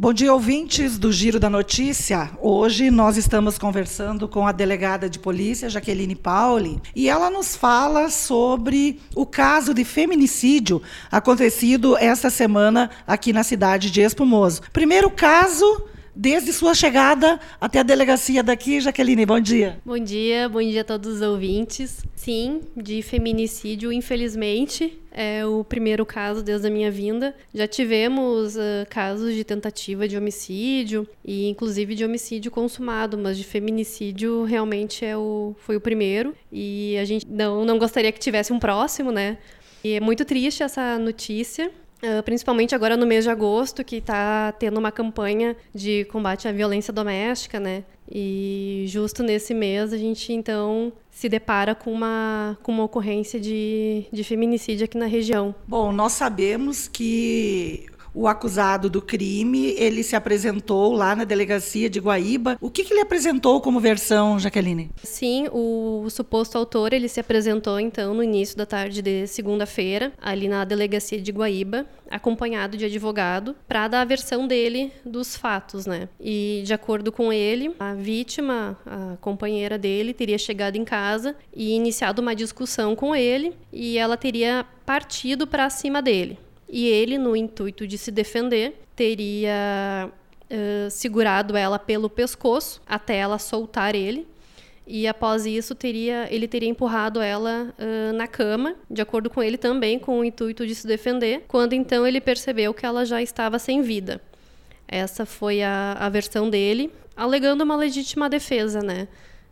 Bom dia, ouvintes do Giro da Notícia. Hoje nós estamos conversando com a delegada de polícia, Jaqueline Pauli, e ela nos fala sobre o caso de feminicídio acontecido esta semana aqui na cidade de Espumoso. Primeiro caso, desde sua chegada até a delegacia daqui. Jaqueline, bom dia. Bom dia a todos os ouvintes. Sim, de feminicídio, infelizmente, é o primeiro caso desde a minha vinda. Já tivemos casos de tentativa de homicídio e inclusive de homicídio consumado, mas de feminicídio realmente foi o primeiro e a gente não gostaria que tivesse um próximo, né? E é muito triste essa notícia. Principalmente agora no mês de agosto, que está tendo uma campanha de combate à violência doméstica, né? E justo nesse mês a gente, então, se depara com uma ocorrência de feminicídio aqui na região. Bom, nós sabemos que o acusado do crime, ele se apresentou lá na delegacia de Guaíba. O que ele apresentou como versão, Jaqueline? Sim, o suposto autor, ele se apresentou, então, no início da tarde de segunda-feira, ali na delegacia de Guaíba, acompanhado de advogado, para dar a versão dele dos fatos, né? E, de acordo com ele, a vítima, a companheira dele, teria chegado em casa e iniciado uma discussão com ele e ela teria partido para cima dele. E ele, no intuito de se defender, teria segurado ela pelo pescoço até ela soltar ele. E após isso, ele teria empurrado ela na cama, de acordo com ele também, com o intuito de se defender, quando então ele percebeu que ela já estava sem vida. Essa foi a versão dele, alegando uma legítima defesa, né,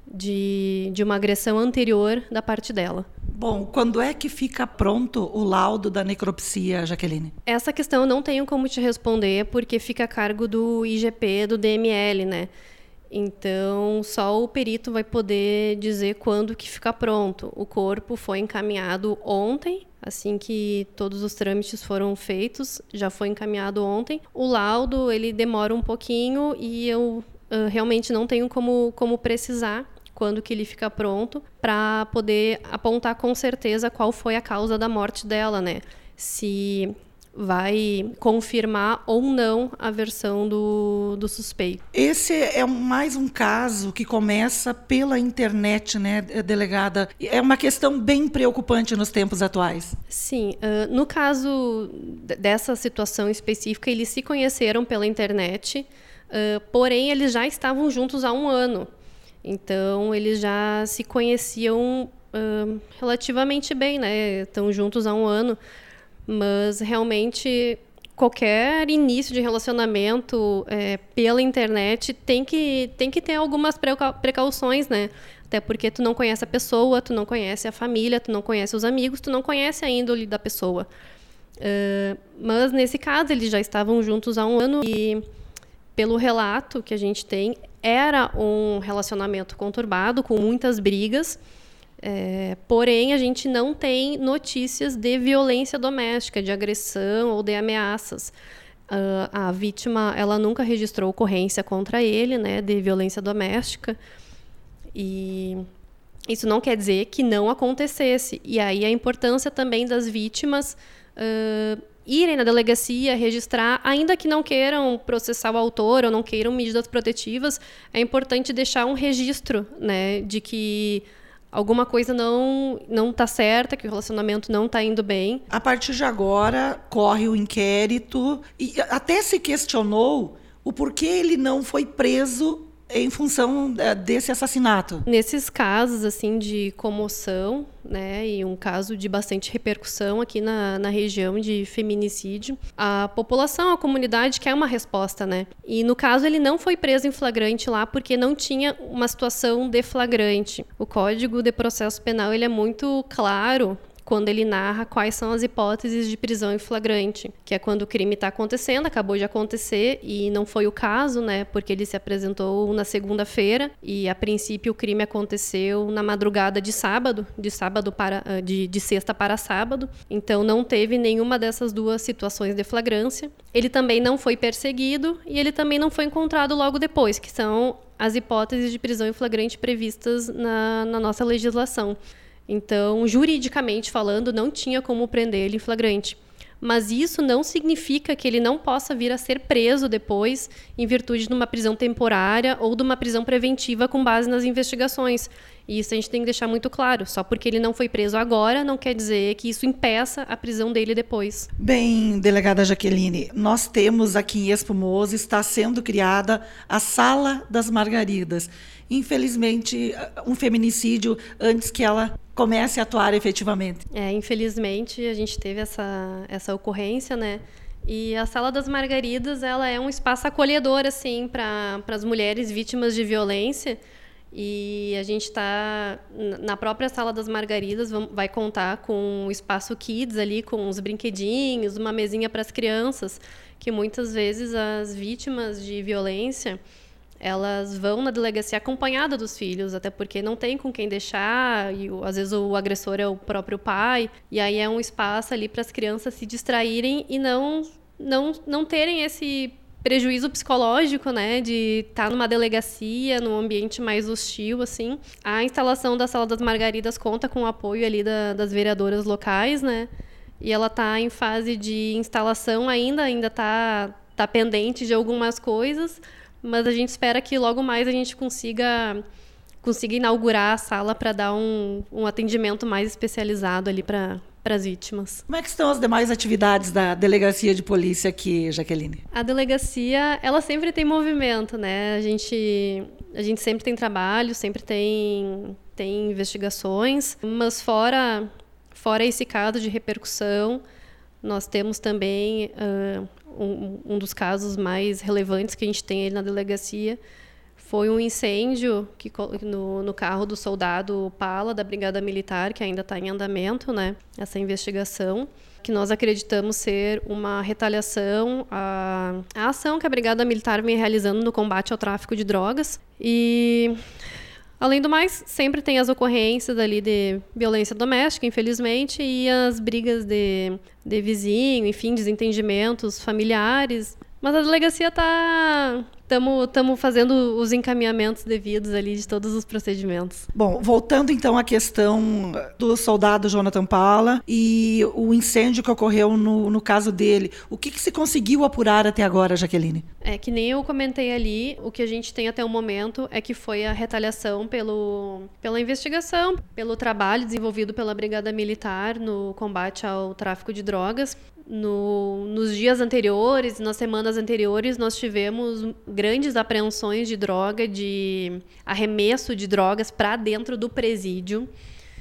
de uma agressão anterior da parte dela. Bom, quando é que fica pronto o laudo da necropsia, Jaqueline? Essa questão eu não tenho como te responder, porque fica a cargo do IGP, do DML, né? Então, só o perito vai poder dizer quando que fica pronto. O corpo foi encaminhado ontem, assim que todos os trâmites foram feitos, já foi encaminhado ontem. O laudo, ele demora um pouquinho e eu realmente não tenho como precisar quando que ele fica pronto, para poder apontar com certeza qual foi a causa da morte dela, né? Se vai confirmar ou não a versão do suspeito. Esse é mais um caso que começa pela internet, né, delegada? É uma questão bem preocupante nos tempos atuais. Sim, no caso dessa situação específica, eles se conheceram pela internet, porém eles já estavam juntos há um ano. Então, eles já se conheciam relativamente bem, né? Estão juntos há um ano, mas realmente qualquer início de relacionamento pela internet tem que ter algumas precauções, né? Até porque tu não conhece a pessoa, tu não conhece a família, tu não conhece os amigos, tu não conhece a índole da pessoa. Mas, nesse caso, eles já estavam juntos há um ano e, pelo relato que a gente tem, era um relacionamento conturbado, com muitas brigas, porém a gente não tem notícias de violência doméstica, de agressão ou de ameaças. A vítima, ela nunca registrou ocorrência contra ele, né, de violência doméstica, e isso não quer dizer que não acontecesse. E aí a importância também das vítimas irem na delegacia, registrar, ainda que não queiram processar o autor ou não queiram medidas protetivas, é importante deixar um registro, né, de que alguma coisa não está certa, que o relacionamento não está indo bem. A partir de agora, corre o inquérito e até se questionou o porquê ele não foi preso em função desse assassinato. Nesses casos assim de comoção, né, e um caso de bastante repercussão aqui na região de feminicídio, a população, a comunidade quer uma resposta, né? E no caso ele não foi preso em flagrante lá porque não tinha uma situação de flagrante. O Código de Processo Penal, ele é muito claro quando ele narra quais são as hipóteses de prisão em flagrante, que é quando o crime está acontecendo, acabou de acontecer e não foi o caso, né, porque ele se apresentou na segunda-feira e, a princípio, o crime aconteceu na madrugada de sexta para sábado, então não teve nenhuma dessas duas situações de flagrância. Ele também não foi perseguido e ele também não foi encontrado logo depois, que são as hipóteses de prisão em flagrante previstas na nossa legislação. Então, juridicamente falando, não tinha como prender ele em flagrante. mas isso não significa que ele não possa vir a ser preso depois em virtude de uma prisão temporária ou de uma prisão preventiva com base nas investigações. E isso a gente tem que deixar muito claro. Só porque ele não foi preso agora, não quer dizer que isso impeça a prisão dele depois. Bem, delegada Jaqueline, nós temos aqui em Espumoso, está sendo criada a Sala das Margaridas. Infelizmente, um feminicídio antes que ela comece a atuar efetivamente. Infelizmente, a gente teve essa ocorrência, né? E a Sala das Margaridas, ela é um espaço acolhedor, assim, para as mulheres vítimas de violência. E a gente está na própria Sala das Margaridas, vai contar com um espaço kids ali, com os brinquedinhos, uma mesinha para as crianças, que muitas vezes as vítimas de violência, elas vão na delegacia acompanhada dos filhos, até porque não tem com quem deixar, e às vezes o agressor é o próprio pai, e aí é um espaço ali para as crianças se distraírem e não terem esse prejuízo psicológico, né, de estar numa delegacia, num ambiente mais hostil, assim. A instalação da Sala das Margaridas conta com o apoio ali das vereadoras locais, né, e ela está em fase de instalação ainda tá pendente de algumas coisas, mas a gente espera que logo mais a gente consiga inaugurar a sala para dar um atendimento mais especializado ali para as vítimas. Como é que estão as demais atividades da Delegacia de Polícia aqui, Jaqueline? A delegacia, ela sempre tem movimento, né? A gente sempre tem trabalho, sempre tem investigações, mas fora esse caso de repercussão, nós temos também um dos casos mais relevantes que a gente tem aí na delegacia, foi um incêndio no carro do soldado Pala, da Brigada Militar, que ainda está em andamento, né? Essa investigação, que nós acreditamos ser uma retaliação à ação que a Brigada Militar vem realizando no combate ao tráfico de drogas. E, além do mais, sempre tem as ocorrências ali de violência doméstica, infelizmente, e as brigas de vizinho, enfim, desentendimentos familiares. Mas a delegacia estamos fazendo os encaminhamentos devidos ali de todos os procedimentos. Bom, voltando então à questão do soldado Jonathan Pala e o incêndio que ocorreu no caso dele, o que se conseguiu apurar até agora, Jaqueline? Que nem eu comentei ali, o que a gente tem até o momento é que foi a retaliação pela investigação, pelo trabalho desenvolvido pela Brigada Militar no combate ao tráfico de drogas. Nos dias anteriores, nas semanas anteriores, nós tivemos grandes apreensões de droga, de arremesso de drogas para dentro do presídio.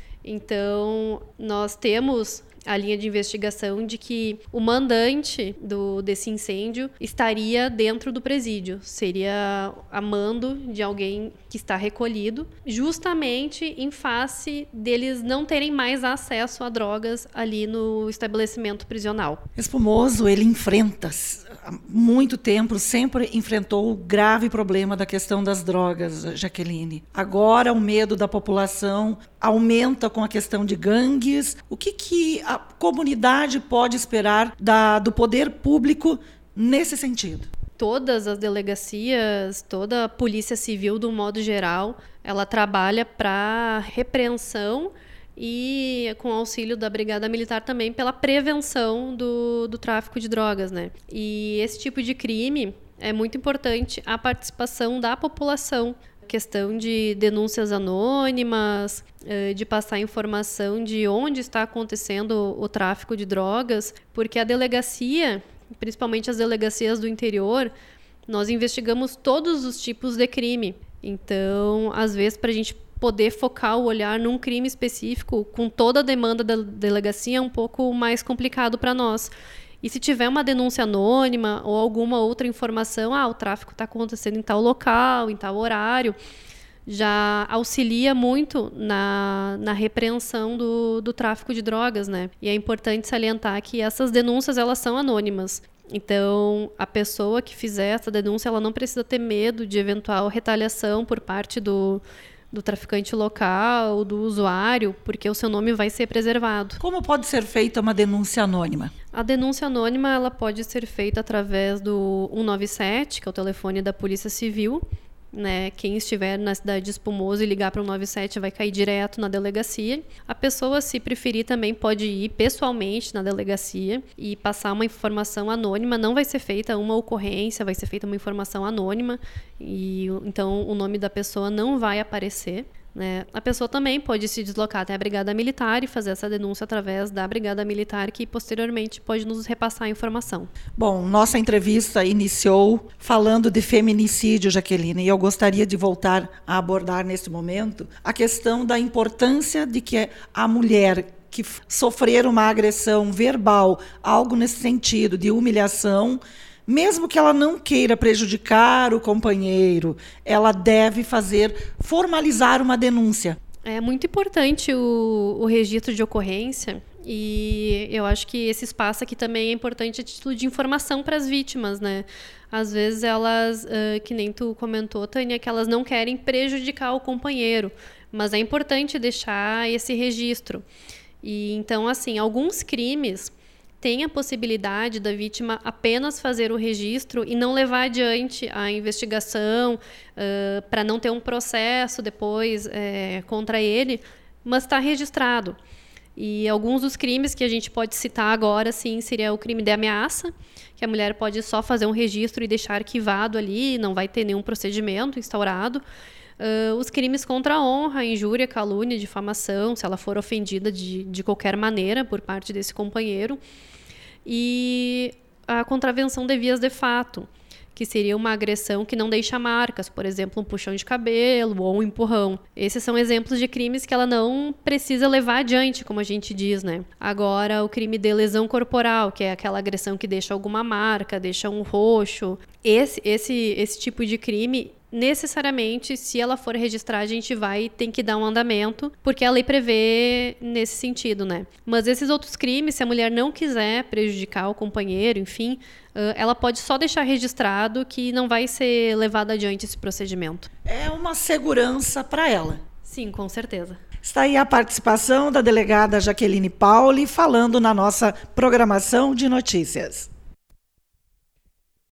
Então, nós temos a linha de investigação de que o mandante desse incêndio estaria dentro do presídio, seria a mando de alguém que está recolhido, justamente em face deles não terem mais acesso a drogas ali no estabelecimento prisional. Espumoso, ele enfrenta, há muito tempo, sempre enfrentou o grave problema da questão das drogas, Jaqueline. Agora o medo da população aumenta com a questão de gangues. O que a comunidade pode esperar do poder público nesse sentido? Todas as delegacias, toda a polícia civil, de um modo geral, ela trabalha para repreensão e com auxílio da Brigada Militar também pela prevenção do tráfico de drogas, né? E esse tipo de crime é muito importante a participação da população. Questão de denúncias anônimas, de passar informação de onde está acontecendo o tráfico de drogas, porque a delegacia, principalmente as delegacias do interior, nós investigamos todos os tipos de crime. Então, às vezes, para a gente poder focar o olhar num crime específico, com toda a demanda da delegacia, é um pouco mais complicado para nós. E se tiver uma denúncia anônima ou alguma outra informação, o tráfico está acontecendo em tal local, em tal horário, já auxilia muito na repreensão do tráfico de drogas, né? E é importante salientar que essas denúncias, elas são anônimas. Então, a pessoa que fizer essa denúncia, ela não precisa ter medo de eventual retaliação por parte do traficante local, do usuário, porque o seu nome vai ser preservado. Como pode ser feita uma denúncia anônima? A denúncia anônima, ela pode ser feita através do 197, que é o telefone da Polícia Civil, né? Quem estiver na cidade de Espumoso e ligar para o 97 vai cair direto na delegacia. A pessoa, se preferir, também pode ir pessoalmente na delegacia e passar uma informação anônima. Não vai ser feita uma ocorrência, vai ser feita uma informação anônima e então o nome da pessoa não vai aparecer. Né? A pessoa também pode se deslocar até a Brigada Militar e fazer essa denúncia através da Brigada Militar, que posteriormente pode nos repassar a informação. Bom, nossa entrevista iniciou falando de feminicídio, Jaqueline, e eu gostaria de voltar a abordar nesse momento a questão da importância de que a mulher que sofrer uma agressão verbal, algo nesse sentido de humilhação, mesmo que ela não queira prejudicar o companheiro, ela deve formalizar uma denúncia. É muito importante o registro de ocorrência e eu acho que esse espaço aqui também é importante a título de informação para as vítimas, né? Às vezes elas, que nem tu comentou, Tânia, que elas não querem prejudicar o companheiro, mas é importante deixar esse registro. E então, assim, alguns crimes tem a possibilidade da vítima apenas fazer o registro e não levar adiante a investigação para não ter um processo depois contra ele, mas está registrado. E alguns dos crimes que a gente pode citar agora, sim, seria o crime de ameaça, que a mulher pode só fazer um registro e deixar arquivado ali, não vai ter nenhum procedimento instaurado. Os crimes contra a honra, injúria, calúnia, difamação, se ela for ofendida de qualquer maneira por parte desse companheiro. E a contravenção de vias de fato, que seria uma agressão que não deixa marcas, por exemplo, um puxão de cabelo ou um empurrão. Esses são exemplos de crimes que ela não precisa levar adiante, como a gente diz, né? Agora, o crime de lesão corporal, que é aquela agressão que deixa alguma marca, deixa um roxo. Esse tipo de crime, necessariamente, se ela for registrar, a gente tem que dar um andamento, porque a lei prevê nesse sentido, né? Mas esses outros crimes, se a mulher não quiser prejudicar o companheiro, enfim, ela pode só deixar registrado que não vai ser levado adiante esse procedimento. É uma segurança para ela. Sim, com certeza. Está aí a participação da delegada Jaqueline Pauli falando na nossa programação de notícias.